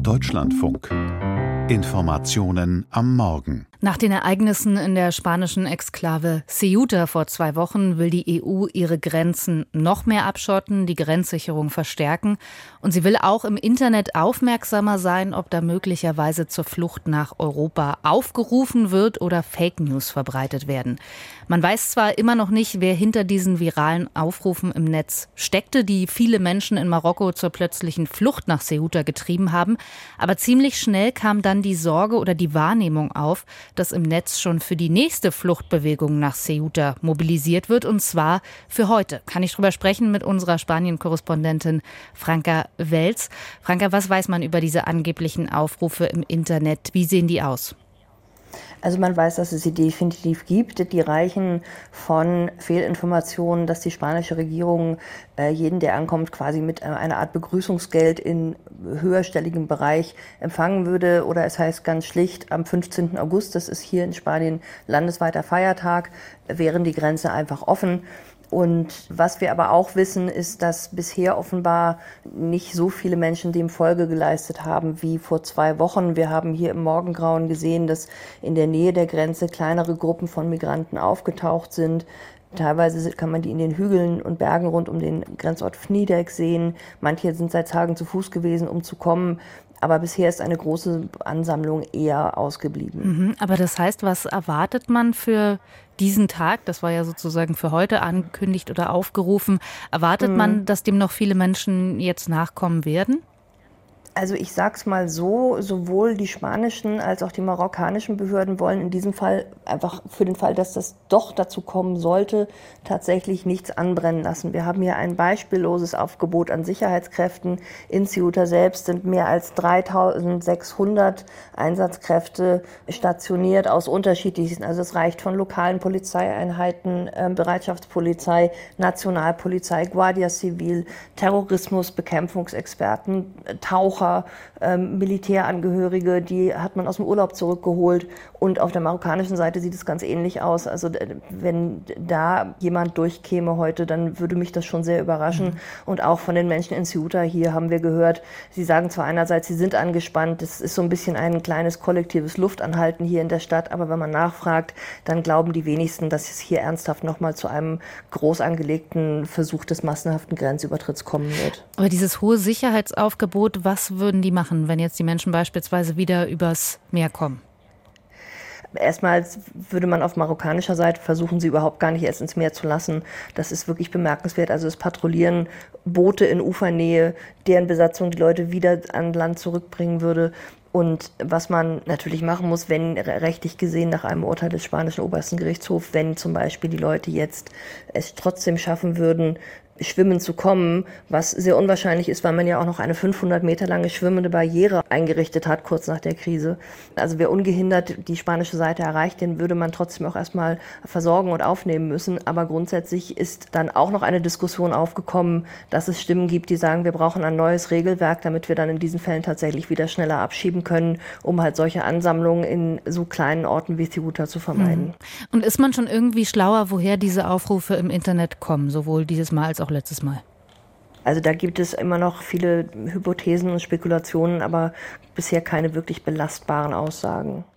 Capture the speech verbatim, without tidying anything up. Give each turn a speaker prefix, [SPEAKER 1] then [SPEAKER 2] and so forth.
[SPEAKER 1] Deutschlandfunk. Informationen am Morgen.
[SPEAKER 2] Nach den Ereignissen in der spanischen Exklave Ceuta vor zwei Wochen will die E U ihre Grenzen noch mehr abschotten, die Grenzsicherung verstärken. Und sie will auch im Internet aufmerksamer sein, ob da möglicherweise zur Flucht nach Europa aufgerufen wird oder Fake News verbreitet werden. Man weiß zwar immer noch nicht, wer hinter diesen viralen Aufrufen im Netz steckte, die viele Menschen in Marokko zur plötzlichen Flucht nach Ceuta getrieben haben. Aber ziemlich schnell kam dann die Sorge oder die Wahrnehmung auf, dass im Netz schon für die nächste Fluchtbewegung nach Ceuta mobilisiert wird, und zwar für heute. Kann ich drüber sprechen mit unserer Spanien-Korrespondentin Franca Welz. Franca, was weiß man über diese angeblichen Aufrufe im Internet? Wie sehen die aus?
[SPEAKER 3] Also man weiß, dass es sie definitiv gibt. Die reichen von Fehlinformationen, dass die spanische Regierung äh, jeden, der ankommt, quasi mit äh, einer Art Begrüßungsgeld in höherstelligem Bereich empfangen würde. Oder es heißt ganz schlicht, am fünfzehnten August, das ist hier in Spanien landesweiter Feiertag, wären die Grenze einfach offen. Und was wir aber auch wissen, ist, dass bisher offenbar nicht so viele Menschen dem Folge geleistet haben wie vor zwei Wochen. Wir haben hier im Morgengrauen gesehen, dass in der Nähe der Grenze kleinere Gruppen von Migranten aufgetaucht sind. Teilweise kann man die in den Hügeln und Bergen rund um den Grenzort Fnideq sehen. Manche sind seit Tagen zu Fuß gewesen, um zu kommen. Aber bisher ist eine große Ansammlung eher ausgeblieben.
[SPEAKER 2] Mhm, aber das heißt, was erwartet man für diesen Tag? Das war ja sozusagen für heute angekündigt oder aufgerufen. Erwartet mhm. man, dass dem noch viele Menschen jetzt nachkommen werden?
[SPEAKER 3] Also ich sag's mal so, sowohl die spanischen als auch die marokkanischen Behörden wollen in diesem Fall einfach für den Fall, dass das doch dazu kommen sollte, tatsächlich nichts anbrennen lassen. Wir haben hier ein beispielloses Aufgebot an Sicherheitskräften. In Ceuta selbst sind mehr als dreitausendsechshundert Einsatzkräfte stationiert aus unterschiedlichsten. Also es reicht von lokalen Polizeieinheiten, äh, Bereitschaftspolizei, Nationalpolizei, Guardia Civil, Terrorismusbekämpfungsexperten, Taucher, Ähm, Militärangehörige, die hat man aus dem Urlaub zurückgeholt. Und auf der marokkanischen Seite sieht es ganz ähnlich aus. Also wenn da jemand durchkäme heute, dann würde mich das schon sehr überraschen. Mhm. Und auch von den Menschen in Ceuta hier haben wir gehört, sie sagen zwar einerseits, sie sind angespannt, es ist so ein bisschen ein kleines kollektives Luftanhalten hier in der Stadt, aber wenn man nachfragt, dann glauben die wenigsten, dass es hier ernsthaft nochmal zu einem groß angelegten Versuch des massenhaften Grenzübertritts kommen wird.
[SPEAKER 2] Aber dieses hohe Sicherheitsaufgebot, was würden die machen, wenn jetzt die Menschen beispielsweise wieder übers Meer kommen?
[SPEAKER 3] Erstmal würde man auf marokkanischer Seite versuchen, sie überhaupt gar nicht erst ins Meer zu lassen. Das ist wirklich bemerkenswert. Also es patrouillieren Boote in Ufernähe, deren Besatzung die Leute wieder an Land zurückbringen würde. Und was man natürlich machen muss, wenn rechtlich gesehen nach einem Urteil des spanischen obersten Gerichtshofs, wenn zum Beispiel die Leute jetzt es trotzdem schaffen würden, schwimmen zu kommen, was sehr unwahrscheinlich ist, weil man ja auch noch eine fünfhundert Meter lange schwimmende Barriere eingerichtet hat, kurz nach der Krise. Also wer ungehindert die spanische Seite erreicht, den würde man trotzdem auch erstmal versorgen und aufnehmen müssen. Aber grundsätzlich ist dann auch noch eine Diskussion aufgekommen, dass es Stimmen gibt, die sagen, wir brauchen ein neues Regelwerk, damit wir dann in diesen Fällen tatsächlich wieder schneller abschieben können, um halt solche Ansammlungen in so kleinen Orten wie Ceuta zu vermeiden.
[SPEAKER 2] Und ist man schon irgendwie schlauer, woher diese Aufrufe im Internet kommen, sowohl dieses Mal als auch letztes Mal?
[SPEAKER 3] Also da gibt es immer noch viele Hypothesen und Spekulationen, aber bisher keine wirklich belastbaren Aussagen.